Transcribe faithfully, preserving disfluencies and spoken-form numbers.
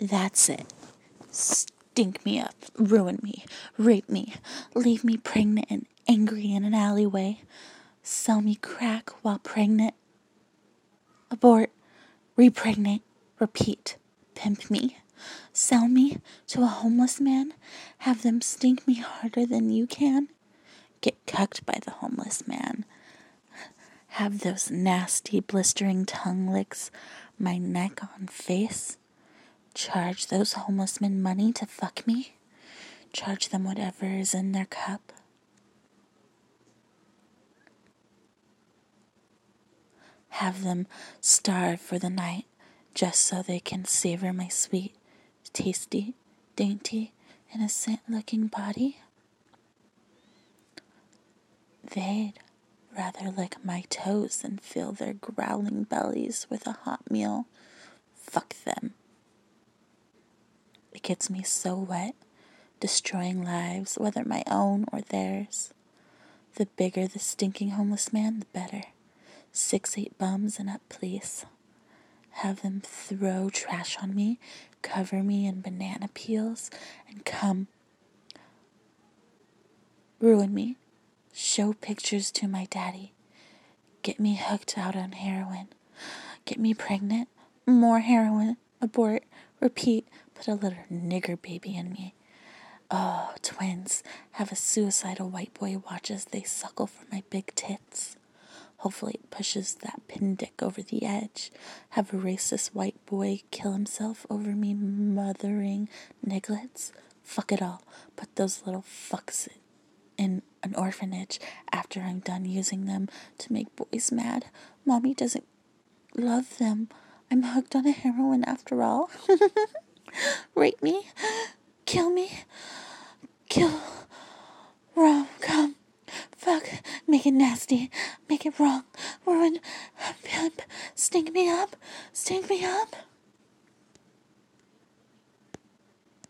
That's it. Stink me up, ruin me, rape me, leave me pregnant and angry in an alleyway, sell me crack while pregnant, abort, repregnate, repeat, pimp me, sell me to a homeless man, have them stink me harder than you can, get cucked by the homeless man, have those nasty blistering tongue licks my neck on face, charge those homeless men money to fuck me, charge them whatever is in their cup. Have them starve for the night just so they can savor my sweet, tasty, dainty, innocent-looking body. They'd rather lick my toes than fill their growling bellies with a hot meal. Fuck them. It gets me so wet, destroying lives, whether my own or theirs. The bigger the stinking homeless man, the better. Six, eight bums and up, please. Have them throw trash on me, cover me in banana peels, and come. Ruin me. Show pictures to my daddy. Get me hooked out on heroin. Get me pregnant. More heroin. Abort. Repeat. Put a little nigger baby in me. Oh, twins. Have a suicidal white boy watch as they suckle for my big tits. Hopefully it pushes that pin dick over the edge. Have a racist white boy kill himself over me mothering nigglets. Fuck it all. Put those little fucks in an orphanage after I'm done using them to make boys mad. Mommy doesn't love them. I'm hooked on a heroin after all. Rape me. Kill me. Kill. Wrong. Come. Fuck. Make it nasty. Make it wrong. Ruin. Pimp. Stink me up. Stink me up.